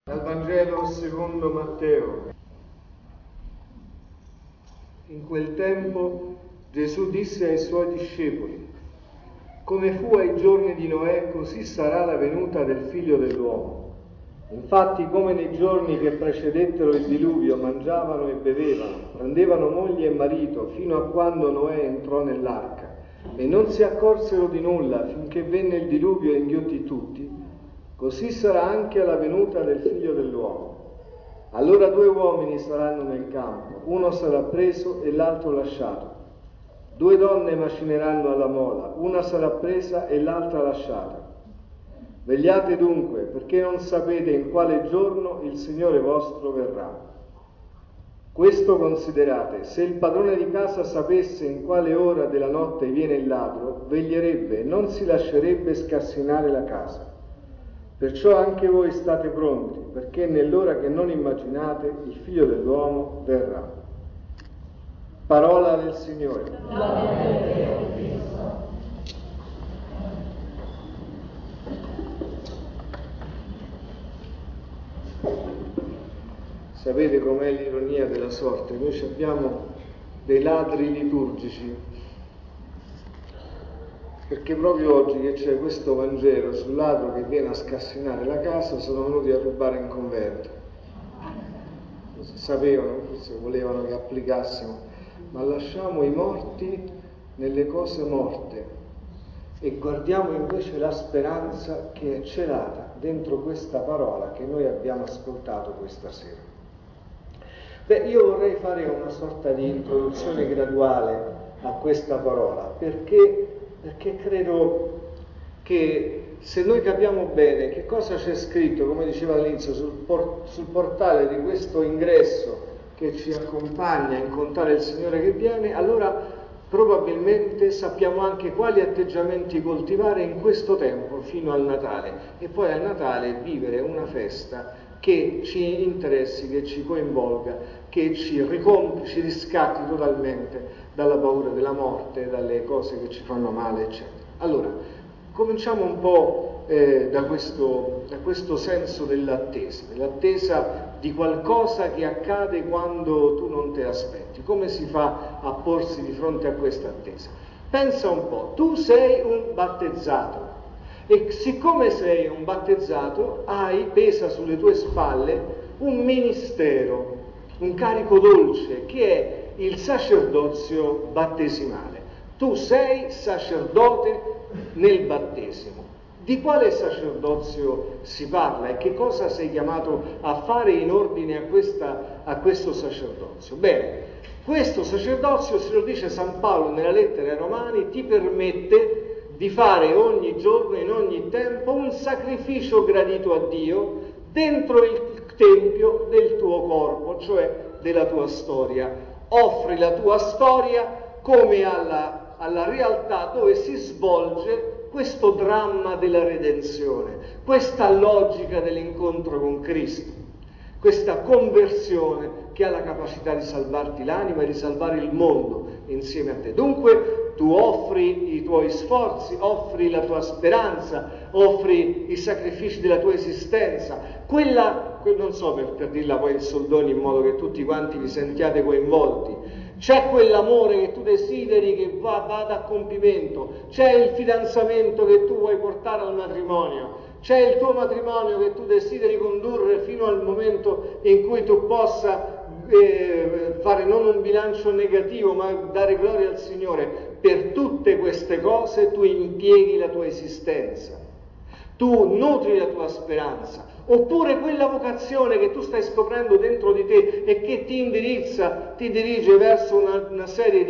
Dal Vangelo secondo Matteo. In quel tempo Gesù disse ai suoi discepoli: come fu ai giorni di Noè, così sarà la venuta del Figlio dell'uomo. Infatti, come nei giorni che precedettero il diluvio, mangiavano e bevevano, prendevano moglie e marito, fino a quando Noè entrò nell'arca, e non si accorsero di nulla finché venne il diluvio e inghiottì tutti, così sarà anche alla venuta del Figlio dell'uomo. Allora 2 uomini saranno nel campo, uno sarà preso e l'altro lasciato. 2 donne macineranno alla mola, una sarà presa e l'altra lasciata. Vegliate dunque, perché non sapete in quale giorno il Signore vostro verrà. Questo considerate: se il padrone di casa sapesse in quale ora della notte viene il ladro, veglierebbe e non si lascerebbe scassinare la casa. Perciò anche voi state pronti, perché nell'ora che non immaginate il Figlio dell'uomo verrà. Parola del Signore. Sapete com'è l'ironia della sorte? Noi abbiamo dei ladri liturgici, perché proprio oggi che c'è questo Vangelo sul ladro che viene a scassinare la casa, sono venuti a rubare in convento. Sapevano, forse volevano che applicassimo, ma lasciamo i morti nelle cose morte e guardiamo invece la speranza che è celata dentro questa parola che noi abbiamo ascoltato questa sera. Io vorrei fare una sorta di introduzione graduale a questa parola, perché credo che se noi capiamo bene che cosa c'è scritto, come diceva all'inizio, sul portale di questo ingresso che ci accompagna a incontrare il Signore che viene, allora probabilmente sappiamo anche quali atteggiamenti coltivare in questo tempo fino al Natale, e poi al Natale vivere una festa che ci interessi, che ci coinvolga, che ci riscatti totalmente dalla paura della morte, dalle cose che ci fanno male, eccetera. Allora, cominciamo un po' da questo senso dell'attesa di qualcosa che accade quando tu non te l'aspetti. Come si fa a porsi di fronte a questa attesa? Pensa un po', tu sei un battezzato e siccome sei un battezzato pesa sulle tue spalle un ministero, un carico dolce che è il sacerdozio battesimale. Tu sei sacerdote nel battesimo. Di quale sacerdozio si parla e che cosa sei chiamato a fare in ordine a questo sacerdozio? Bene, questo sacerdozio, se lo dice San Paolo nella lettera ai Romani, ti permette di fare ogni giorno, in ogni tempo, un sacrificio gradito a Dio dentro il tempio del tuo corpo, cioè della tua storia. Offri la tua storia come alla realtà dove si svolge questo dramma della redenzione, questa logica dell'incontro con Cristo, questa conversione che ha la capacità di salvarti l'anima e di salvare il mondo insieme a te. Dunque tu offri i tuoi sforzi, offri la tua speranza, offri i sacrifici della tua esistenza, non so per dirla poi in soldoni in modo che tutti quanti vi sentiate coinvolti. C'è quell'amore che tu desideri che vada a compimento, c'è il fidanzamento che tu vuoi portare al matrimonio, c'è il tuo matrimonio che tu desideri condurre fino al momento in cui tu possa fare non un bilancio negativo ma dare gloria al Signore. Per tutte queste cose tu impieghi la tua esistenza, tu nutri la tua speranza, oppure quella vocazione che tu stai scoprendo dentro di te e che ti dirige verso una serie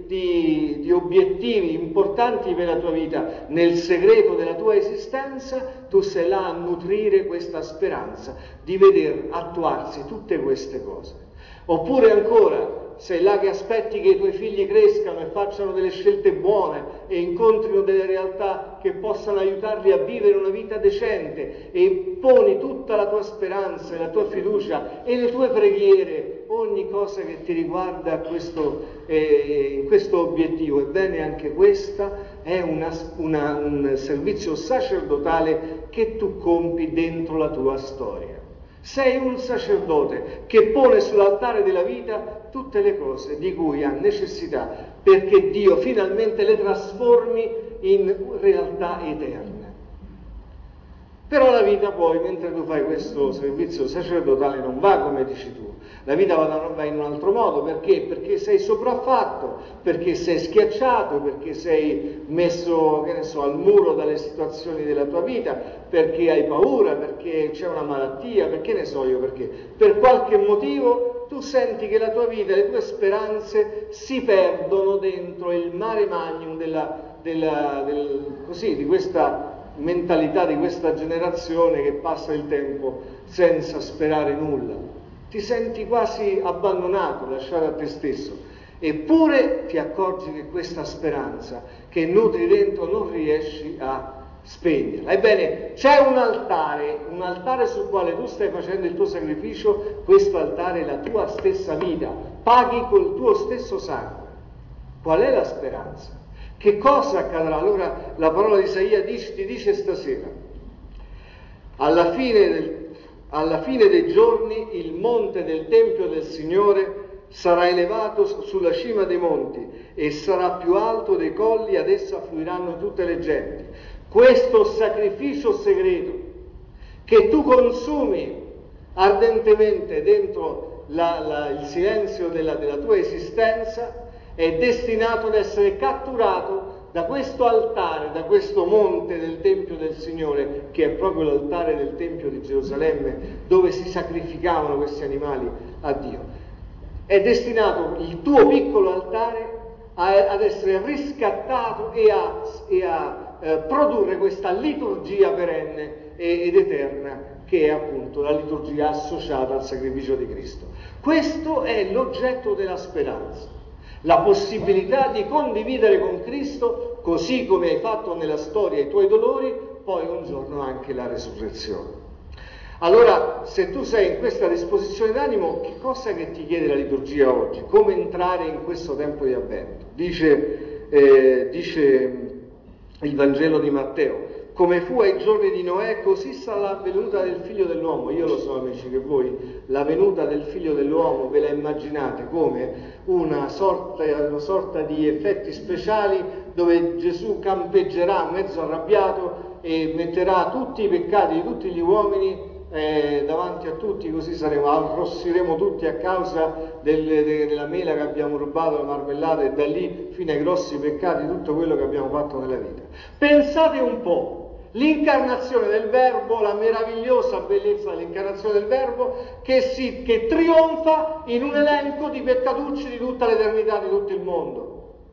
di obiettivi importanti per la tua vita. Nel segreto della tua esistenza tu sei là a nutrire questa speranza di veder attuarsi tutte queste cose. Oppure ancora sei là che aspetti che i tuoi figli crescano e facciano delle scelte buone e incontrino delle realtà che possano aiutarli a vivere una vita decente, e poni tutta la tua speranza e la tua fiducia e le tue preghiere, ogni cosa che ti riguarda in questo obiettivo. Ebbene, anche questa è un servizio sacerdotale che tu compi dentro la tua storia. Sei un sacerdote che pone sull'altare della vita tutte le cose di cui ha necessità, perché Dio finalmente le trasformi in realtà eterne. Però la vita poi, mentre tu fai questo servizio sacerdotale, non va come dici tu. La vita va in un altro modo. Perché? Perché sei sopraffatto, perché sei schiacciato, perché sei messo, che ne so, al muro dalle situazioni della tua vita, perché hai paura, perché c'è una malattia, perché ne so io perché. Per qualche motivo tu senti che la tua vita, le tue speranze si perdono dentro il mare magnum di questa mentalità di questa generazione che passa il tempo senza sperare nulla. Ti senti quasi abbandonato, lasciato a te stesso, eppure ti accorgi che questa speranza che nutri dentro non riesci a spegnerla. Ebbene, c'è un altare sul quale tu stai facendo il tuo sacrificio. Questo altare è la tua stessa vita, paghi col tuo stesso sangue. Qual è la speranza? Che cosa accadrà? Allora la parola di Isaia ti dice stasera: alla fine dei giorni il monte del Tempio del Signore sarà elevato sulla cima dei monti e sarà più alto dei colli, ad essa affluiranno tutte le genti. Questo sacrificio segreto che tu consumi ardentemente dentro il silenzio della tua esistenza è destinato ad essere catturato da questo altare, da questo monte del Tempio del Signore, che è proprio l'altare del Tempio di Gerusalemme, dove si sacrificavano questi animali a Dio. È destinato il tuo piccolo altare ad essere riscattato e a produrre questa liturgia perenne ed eterna, che è appunto la liturgia associata al sacrificio di Cristo. Questo è l'oggetto della speranza. La possibilità di condividere con Cristo, così come hai fatto nella storia i tuoi dolori, poi un giorno anche la resurrezione. Allora, se tu sei in questa disposizione d'animo, che cosa che ti chiede la liturgia oggi? Come entrare in questo tempo di Avvento? Dice il Vangelo di Matteo: come fu ai giorni di Noè, così sarà la venuta del Figlio dell'uomo. Io lo so, amici, che voi la venuta del Figlio dell'uomo ve la immaginate come una sorta di effetti speciali dove Gesù campeggerà mezzo arrabbiato e metterà tutti i peccati di tutti gli uomini davanti a tutti, così arrossiremo tutti a causa della mela che abbiamo rubato, la marmellata, e da lì fino ai grossi peccati, tutto quello che abbiamo fatto nella vita. Pensate un po'. L'incarnazione del Verbo, la meravigliosa bellezza dell'incarnazione del Verbo che trionfa in un elenco di peccatucci di tutta l'eternità, di tutto il mondo.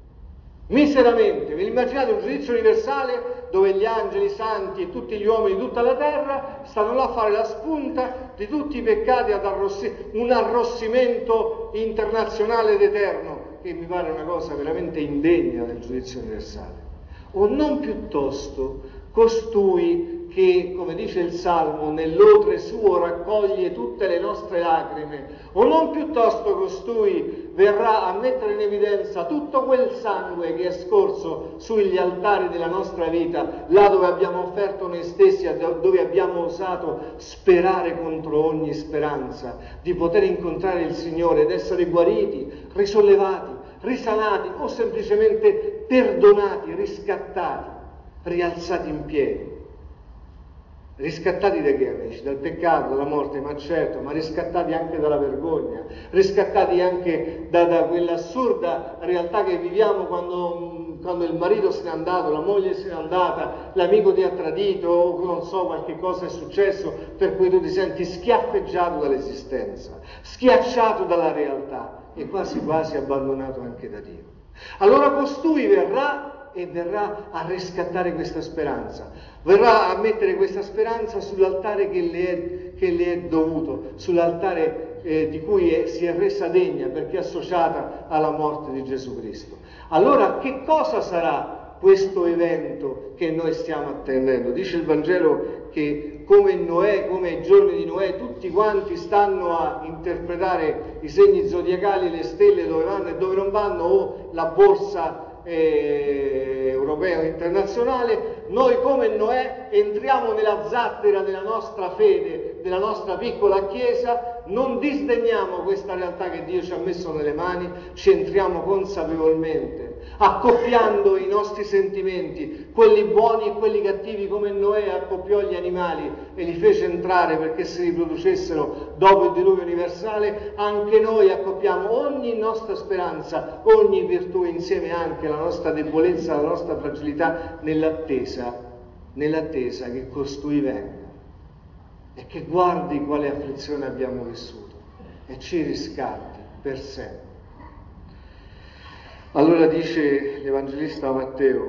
Miseramente, vi immaginate un giudizio universale dove gli angeli, i santi e tutti gli uomini di tutta la terra stanno là a fare la spunta di tutti i peccati, un arrossimento internazionale ed eterno, che mi pare una cosa veramente indegna del giudizio universale. O non piuttosto costui che, come dice il Salmo, nell'odre suo raccoglie tutte le nostre lacrime, o non piuttosto costui verrà a mettere in evidenza tutto quel sangue che è scorso sugli altari della nostra vita, là dove abbiamo offerto noi stessi, dove abbiamo osato sperare contro ogni speranza di poter incontrare il Signore ed essere guariti, risollevati, risanati o semplicemente perdonati, riscattati, rialzati in piedi. Riscattati da che, amici? Dal peccato, dalla morte, ma certo, ma riscattati anche dalla vergogna, riscattati anche da quell'assurda realtà che viviamo quando il marito se n'è andato, la moglie se n'è andata, l'amico ti ha tradito, o non so, qualche cosa è successo per cui tu ti senti schiaffeggiato dall'esistenza, schiacciato dalla realtà e quasi quasi abbandonato anche da Dio. Allora costui verrà a riscattare questa speranza, verrà a mettere questa speranza sull'altare che le è dovuto, sull'altare di cui si è resa degna perché è associata alla morte di Gesù Cristo. Allora che cosa sarà questo evento che noi stiamo attendendo? Dice il Vangelo che come Noè, come ai giorni di Noè, tutti quanti stanno a interpretare i segni zodiacali, le stelle dove vanno e dove non vanno, o la borsa europeo internazionale. Noi come Noè entriamo nella zattera della nostra fede della nostra piccola Chiesa, non disdegniamo questa realtà che Dio ci ha messo nelle mani, ci entriamo consapevolmente, accoppiando i nostri sentimenti, quelli buoni e quelli cattivi, come Noè accoppiò gli animali e li fece entrare perché si riproducessero dopo il diluvio universale. Anche noi accoppiamo ogni nostra speranza, ogni virtù, insieme anche alla nostra debolezza, alla nostra fragilità, nell'attesa che costui venga e che guardi quale afflizione abbiamo vissuto e ci riscatti per sempre. Allora dice l'Evangelista Matteo: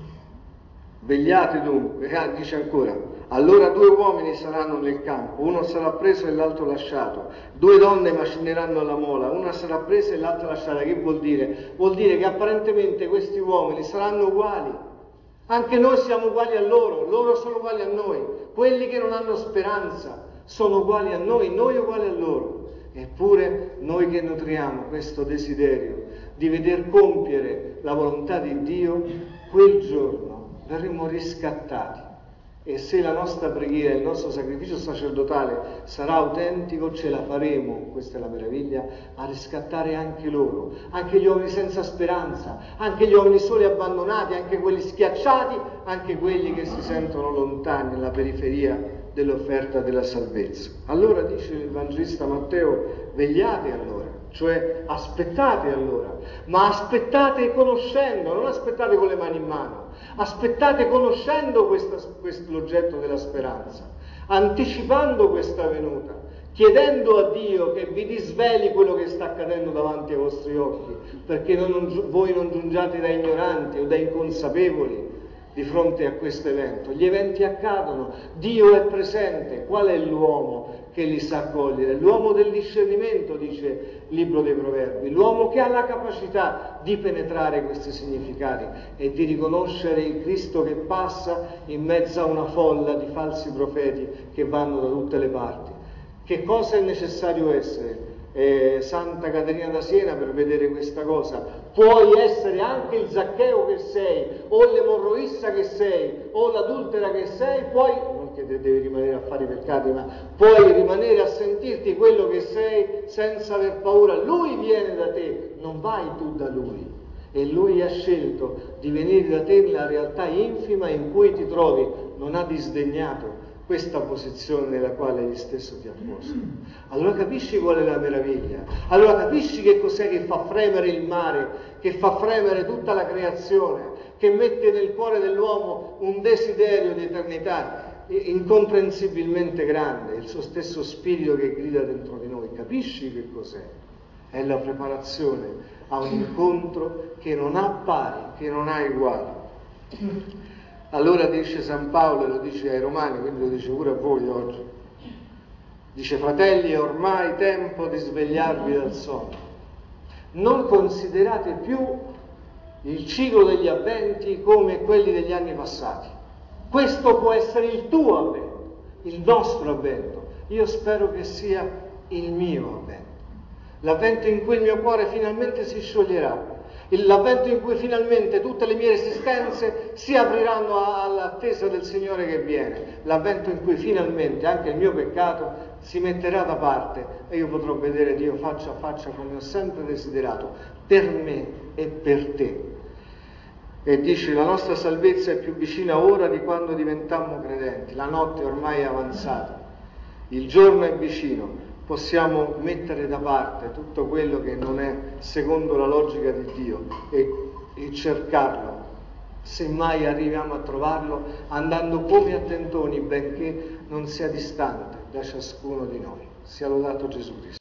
vegliate dunque, dice ancora, allora 2 uomini saranno nel campo, uno sarà preso e l'altro lasciato, 2 donne macineranno alla mola, una sarà presa e l'altra lasciata. Che vuol dire? Vuol dire che apparentemente questi uomini saranno uguali. Anche noi siamo uguali a loro sono uguali a noi. Quelli che non hanno speranza sono uguali a noi uguali a loro. Eppure noi che nutriamo questo desiderio di veder compiere la volontà di Dio, quel giorno verremo riscattati. E se la nostra preghiera, il nostro sacrificio sacerdotale sarà autentico, ce la faremo, questa è la meraviglia, a riscattare anche loro, anche gli uomini senza speranza, anche gli uomini soli abbandonati, anche quelli schiacciati, anche quelli che si sentono lontani nella periferia dell'offerta della salvezza. Allora dice l'Evangelista Matteo: vegliate allora, cioè aspettate allora, ma aspettate conoscendo, non aspettate con le mani in mano, aspettate conoscendo l'oggetto della speranza, anticipando questa venuta, chiedendo a Dio che vi disveli quello che sta accadendo davanti ai vostri occhi, perché voi non giungiate da ignoranti o da inconsapevoli di fronte a questo evento. Gli eventi accadono, Dio è presente. Qual è l'uomo che li sa cogliere? L'uomo del discernimento, dice il libro dei Proverbi, l'uomo che ha la capacità di penetrare questi significati e di riconoscere il Cristo che passa in mezzo a una folla di falsi profeti che vanno da tutte le parti. Che cosa è necessario essere? Santa Caterina da Siena per vedere questa cosa. Puoi essere anche il Zaccheo che sei, o l'emorroissa che sei, o l'adultera che sei, puoi, non che devi rimanere a fare i peccati, ma puoi rimanere a sentirti quello che sei senza aver paura. Lui viene da te, non vai tu da lui, e lui ha scelto di venire da te nella realtà infima in cui ti trovi. Non ha disdegnato questa posizione nella quale egli stesso ti ha posto. Allora capisci qual è la meraviglia? Allora capisci che cos'è che fa fremere il mare, che fa fremere tutta la creazione, che mette nel cuore dell'uomo un desiderio di eternità incomprensibilmente grande, il suo stesso spirito che grida dentro di noi. Capisci che cos'è? È la preparazione a un incontro che non ha pari, che non ha uguali. Allora dice San Paolo, e lo dice ai Romani, quindi lo dice pure a voi oggi, dice: fratelli, è ormai tempo di svegliarvi dal sonno. Non considerate più il ciclo degli avventi come quelli degli anni passati. Questo può essere il tuo avvento, il nostro avvento. Io spero che sia il mio avvento, l'avvento in cui il mio cuore finalmente si scioglierà, l'avvento in cui finalmente tutte le mie resistenze si apriranno all'attesa del Signore che viene, l'avvento in cui finalmente anche il mio peccato si metterà da parte e io potrò vedere Dio faccia a faccia come ho sempre desiderato, per me e per te. E dice: la nostra salvezza è più vicina ora di quando diventammo credenti. La notte ormai è avanzata, il giorno è vicino. Possiamo mettere da parte tutto quello che non è secondo la logica di Dio e cercarlo. Semmai arriviamo a trovarlo andando come a tentoni, benché non sia distante da ciascuno di noi. Sia lodato Gesù Cristo.